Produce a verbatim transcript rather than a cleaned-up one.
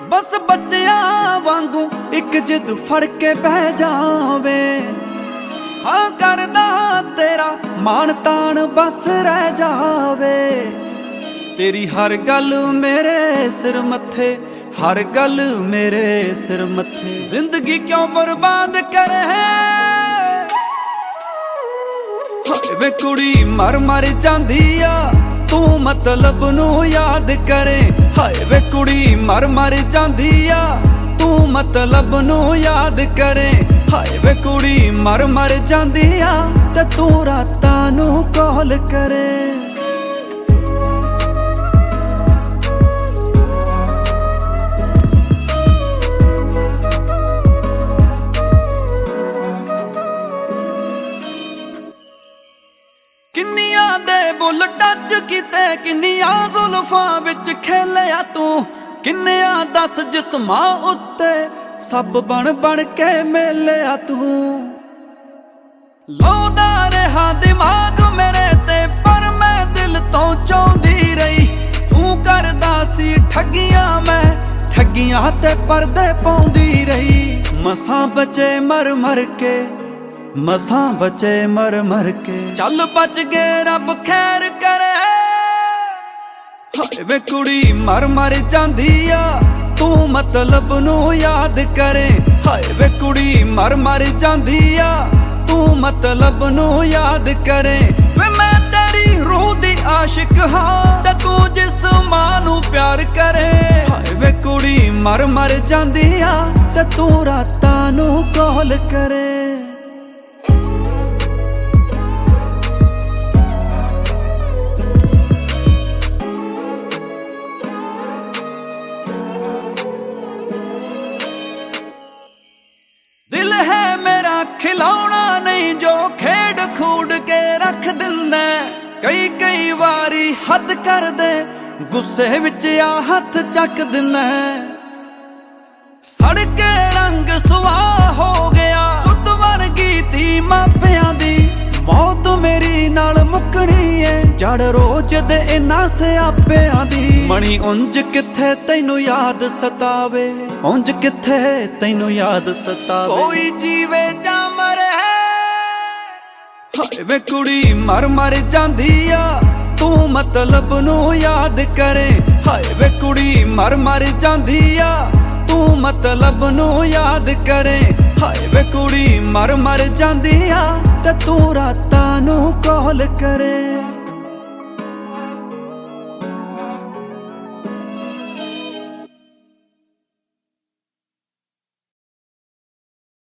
बस बच्चियां वांगू एक जिद फड़ के बह जावे। हाँ करदा तेरा मान तान बस रह जावे। तेरी हर गल मेरे सिर मथे, हर गल मेरे सिर मथे। जिंदगी क्यों बर्बाद करे वे कुड़ी मर मर जांदी आ, तू मतलब नू याद करे। हाय वे कुड़ी मर मर जांदी आ, तू मतलब नू याद करे। हाय वे कुड़ी मर मर जांदी आ, ते तू रातां नू कॉल करे। किन्नियां दे बुल टच कीते, किन्नियां जुल्फां विच खेलिया तू। किन्नियां दस जिस्मां उत्ते सब बन बन के मेलिया तू। लाउंदा रहा दिमाग मेरे ते पर मैं दिल तो चाहुंदी रही। तू करदा सी ठगियां, मैं ठगियां ते परदे पाउंदी रही। मसां बचे मर मर के, मसां बचे मर मर के। चल बच गए रब खैर करे। हाय वे कुड़ी मर मर जांदी आ, तू मतलब नू याद करे। हाय वे कुड़ी मर मर जांदी आ, तू मतलब नू याद करे। वे मैं तेरी रूह दी आशिक हां, ते तू जिस मां नू प्यार करे। हाय वे कुड़ी मर मर जांदी आ, ते तू रातां नू कॉल करे। दिल है मेरा खिलौना नहीं जो खेड खूड के रख दिंदा। कई कई वारी हद कर दे, गुस्से विच आ हथ चक दिंदा। सड़के रंग सुवाह हो गया, तुत वर्गी थी मापियां दी। मौत मेरी नाल मुकनी है, जड़ रोज दे इन्हां सियापियां दी। मणी उंज किथे तैनू याद सतावे, उंज किथे तैनू याद सतावे। कोई जीवे जा मरे। हाय वे कुड़ी मर मर जांदी आ, तू मतलब नू याद करे। हाय वे कुड़ी मर मर जांदी आ, तू मतलब नू याद करे। हाय वे कुड़ी मर मर जांदी आ, ते तू रातां नू कॉल करे।